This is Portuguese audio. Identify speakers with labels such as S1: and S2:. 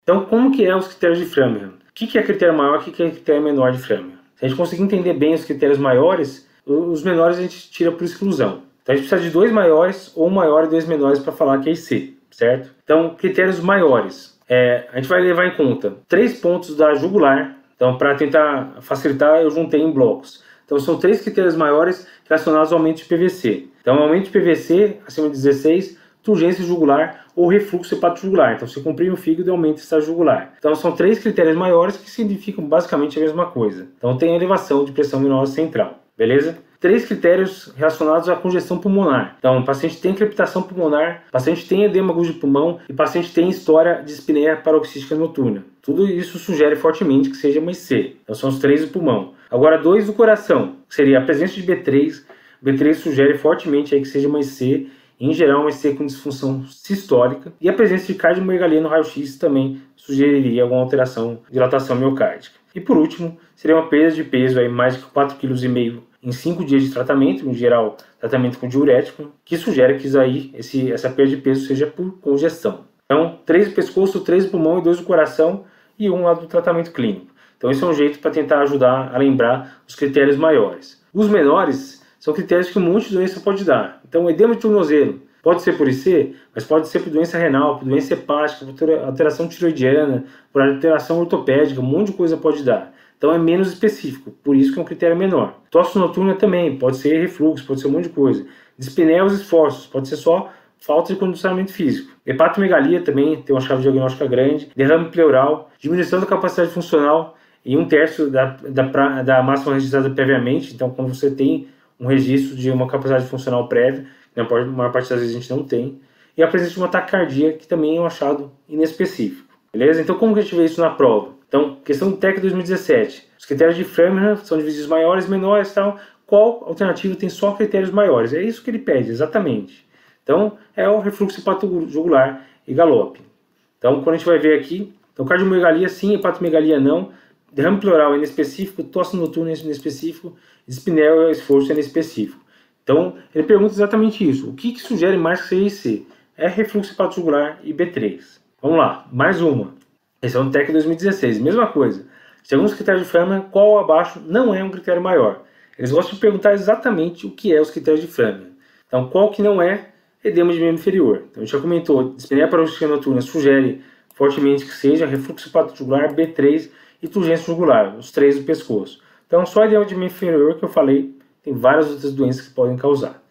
S1: Então, como que é os critérios de Framingham? O que é critério maior e o que é critério menor de Framingham? Se a gente conseguir entender bem os critérios maiores, os menores a gente tira por exclusão. Então, a gente precisa de 2 maiores, ou 1 maior e 2 menores para falar que é IC, certo? Então, critérios maiores. A gente vai levar em conta 3 pontos da jugular. Então, para tentar facilitar, eu juntei em blocos. Então, são 3 critérios maiores relacionados ao aumento de PVC. Então, aumento de PVC acima de 16, turgência jugular ou refluxo hepatojugular. Então, se comprime o fígado, aumenta o estágio jugular. Então, são 3 critérios maiores que significam basicamente a mesma coisa. Então, tem a elevação de pressão venosa central, beleza? 3 critérios relacionados à congestão pulmonar. Então, o paciente tem crepitação pulmonar, o paciente tem edema agudo de pulmão e o paciente tem história de espinéia paroxística noturna. Tudo isso sugere fortemente que seja uma IC. Então, são os 3 do pulmão. Agora, 2 do coração, que seria a presença de B3. B3 sugere fortemente aí que seja uma IC, em geral uma IC com disfunção sistólica. E a presença de cardiomegalia no raio-x também sugeriria alguma alteração de dilatação miocárdica. E por último, seria uma perda de peso aí mais de 4,5 kg em 5 dias de tratamento, em geral tratamento com diurético, que sugere que essa perda de peso seja por congestão. Então, 3 do pescoço, 3 do pulmão e 2 do coração e 1 lá do tratamento clínico. Então, esse é um jeito para tentar ajudar a lembrar os critérios maiores. Os menores são critérios que um monte de doença pode dar. Então, edema de tornozelo pode ser por IC, mas pode ser por doença renal, por doença hepática, por alteração tiroidiana, por alteração ortopédica, um monte de coisa pode dar. Então é menos específico, por isso que é um critério menor. Tosse noturna também, pode ser refluxo, pode ser um monte de coisa. Dispneia aos esforços, pode ser só falta de condicionamento físico. Hepatomegalia também tem uma chave diagnóstica grande. Derrame pleural, diminuição da capacidade funcional em 1/3 da máxima registrada previamente. Então, quando você tem um registro de uma capacidade funcional prévia, na maior parte das vezes a gente não tem. E a presença de uma taquicardia, que também é um achado inespecífico. Beleza? Então, como que a gente vê isso na prova? Então, questão do TEC 2017. Os critérios de Framingham são divididos maiores, menores e tal. Qual alternativa tem só critérios maiores? É isso que ele pede, exatamente. Então, é o refluxo hepatojugular e galope. Então, quando a gente vai ver aqui, então, cardiomegalia sim, hepatomegalia não, derrame pleural é inespecífico, tosse noturna é inespecífico, dispneia ou esforço é inespecífico. Então, ele pergunta exatamente isso. O que sugere mais que seja IC? É refluxo hepatojugular e B3. Vamos lá, mais uma. Esse é um TEC 2016, mesma coisa. Segundo os critérios de Framingham, qual abaixo não é um critério maior? Eles gostam de perguntar exatamente o que é os critérios de Framingham. Então, qual que não é edema de membro inferior? Então, a gente já comentou, dispneia paroxística noturna sugere fortemente que seja refluxo hepatojugular, B3 e turgência jugular, os 3 do pescoço. Então, só edema de membro inferior que eu falei, tem várias outras doenças que podem causar.